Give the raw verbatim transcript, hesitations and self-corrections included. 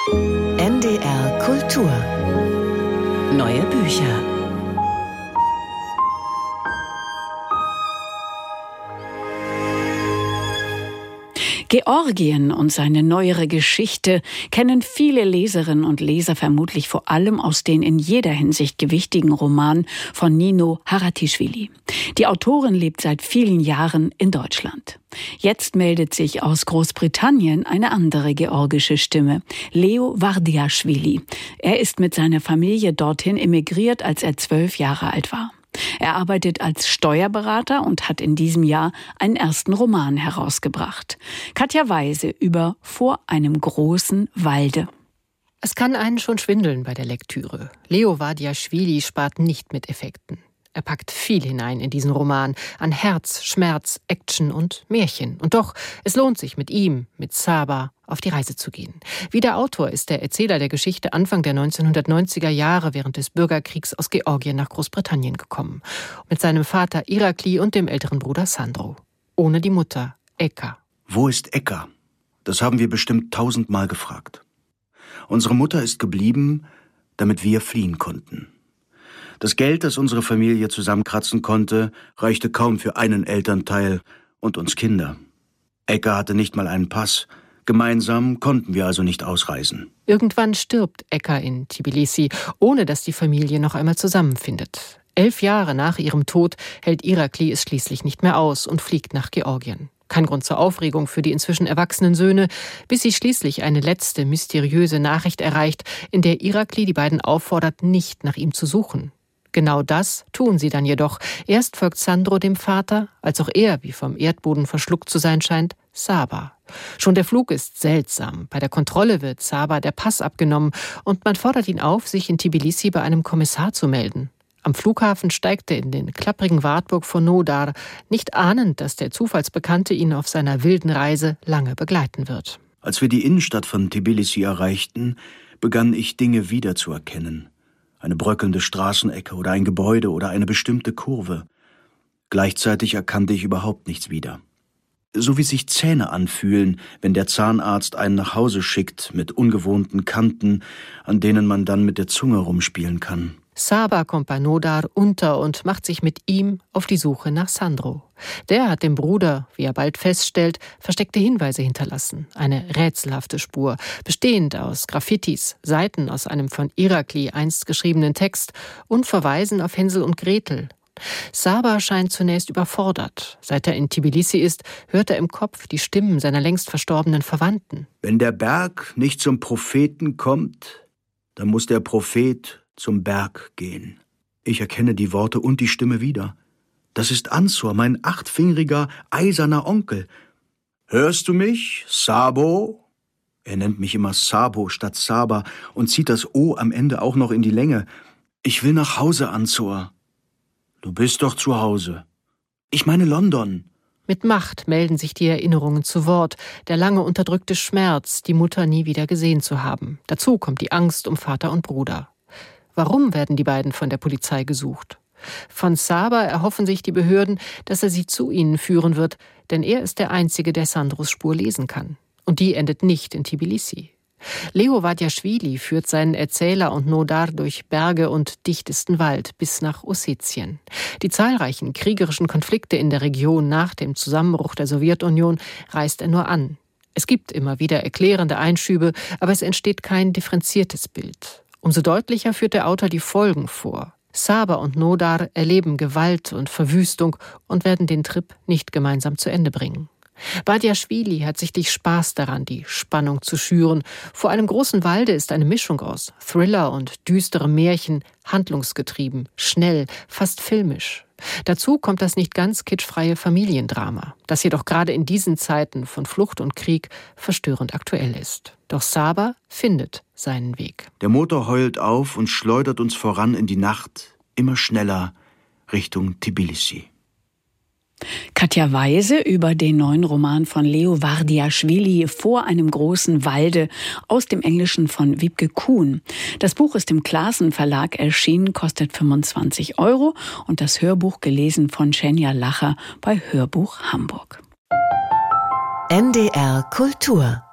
N D R Kultur. Neue Bücher. Georgien und seine neuere Geschichte kennen viele Leserinnen und Leser vermutlich vor allem aus den in jeder Hinsicht gewichtigen Romanen von Nino Haratischvili. Die Autorin lebt seit vielen Jahren in Deutschland. Jetzt meldet sich aus Großbritannien eine andere georgische Stimme, Leo Vardiashvili. Er ist mit seiner Familie dorthin emigriert, als er zwölf Jahre alt war. Er arbeitet als Steuerberater und hat in diesem Jahr einen ersten Roman herausgebracht. Katja Weise über Vor einem großen Walde. Es kann einen schon schwindeln bei der Lektüre. Leo Vardiashvili spart nicht mit Effekten. Er packt viel hinein in diesen Roman, an Herz, Schmerz, Action und Märchen. Und doch, es lohnt sich mit ihm, mit Saba, auf die Reise zu gehen. Wie der Autor ist der Erzähler der Geschichte Anfang der neunzehnhundertneunziger Jahre während des Bürgerkriegs aus Georgien nach Großbritannien gekommen. Mit seinem Vater Irakli und dem älteren Bruder Sandro. Ohne die Mutter, Eka. Wo ist Eka? Das haben wir bestimmt tausendmal gefragt. Unsere Mutter ist geblieben, damit wir fliehen konnten. Das Geld, das unsere Familie zusammenkratzen konnte, reichte kaum für einen Elternteil und uns Kinder. Eka hatte nicht mal einen Pass. Gemeinsam konnten wir also nicht ausreisen. Irgendwann stirbt Eka in Tbilisi, ohne dass die Familie noch einmal zusammenfindet. Elf Jahre nach ihrem Tod hält Irakli es schließlich nicht mehr aus und fliegt nach Georgien. Kein Grund zur Aufregung für die inzwischen erwachsenen Söhne, bis sie schließlich eine letzte mysteriöse Nachricht erreicht, in der Irakli die beiden auffordert, nicht nach ihm zu suchen. Genau das tun sie dann jedoch. Erst folgt Sandro dem Vater, als auch er, wie vom Erdboden verschluckt zu sein scheint, Saba. Schon der Flug ist seltsam. Bei der Kontrolle wird Saba der Pass abgenommen und man fordert ihn auf, sich in Tbilisi bei einem Kommissar zu melden. Am Flughafen steigt er in den klapprigen Wartburg von Nodar, nicht ahnend, dass der Zufallsbekannte ihn auf seiner wilden Reise lange begleiten wird. Als wir die Innenstadt von Tbilisi erreichten, begann ich Dinge wiederzuerkennen. Eine bröckelnde Straßenecke oder ein Gebäude oder eine bestimmte Kurve. Gleichzeitig erkannte ich überhaupt nichts wieder. So wie sich Zähne anfühlen, wenn der Zahnarzt einen nach Hause schickt mit ungewohnten Kanten, an denen man dann mit der Zunge rumspielen kann. Saba kommt bei Nodar unter und macht sich mit ihm auf die Suche nach Sandro. Der hat dem Bruder, wie er bald feststellt, versteckte Hinweise hinterlassen. Eine rätselhafte Spur, bestehend aus Graffitis, Seiten aus einem von Irakli einst geschriebenen Text und Verweisen auf Hänsel und Gretel. Saba scheint zunächst überfordert. Seit er in Tbilisi ist, hört er im Kopf die Stimmen seiner längst verstorbenen Verwandten. Wenn der Berg nicht zum Propheten kommt, dann muss der Prophet zum Berg gehen. Ich erkenne die Worte und die Stimme wieder. Das ist Ansur, mein achtfingeriger, eiserner Onkel. Hörst du mich, Sabo? Er nennt mich immer Sabo statt Saba und zieht das O am Ende auch noch in die Länge. Ich will nach Hause, Ansur. Du bist doch zu Hause. Ich meine London. Mit Macht melden sich die Erinnerungen zu Wort, der lange unterdrückte Schmerz, die Mutter nie wieder gesehen zu haben. Dazu kommt die Angst um Vater und Bruder. Warum werden die beiden von der Polizei gesucht? Von Saba erhoffen sich die Behörden, dass er sie zu ihnen führen wird, denn er ist der Einzige, der Sandros Spur lesen kann. Und die endet nicht in Tbilisi. Leo Vardiashvili führt seinen Erzähler und Nodar durch Berge und dichtesten Wald bis nach Ossetien. Die zahlreichen kriegerischen Konflikte in der Region nach dem Zusammenbruch der Sowjetunion reißt er nur an. Es gibt immer wieder erklärende Einschübe, aber es entsteht kein differenziertes Bild. Umso deutlicher führt der Autor die Folgen vor. Saba und Nodar erleben Gewalt und Verwüstung und werden den Trip nicht gemeinsam zu Ende bringen. Vardiashvili hat sichtlich Spaß daran, die Spannung zu schüren. Vor einem großen Walde ist eine Mischung aus Thriller und düsterem Märchen, handlungsgetrieben, schnell, fast filmisch. Dazu kommt das nicht ganz kitschfreie Familiendrama, das jedoch gerade in diesen Zeiten von Flucht und Krieg verstörend aktuell ist. Doch Saba findet seinen Weg. Der Motor heult auf und schleudert uns voran in die Nacht, immer schneller Richtung Tbilisi. Katja Weise über den neuen Roman von Leo Vardiashvili Vor einem großen Walde aus dem Englischen von Wiebke Kuhn. Das Buch ist im Clasen Verlag erschienen, kostet fünfundzwanzig Euro und das Hörbuch gelesen von Schenja Lacher bei Hörbuch Hamburg. N D R Kultur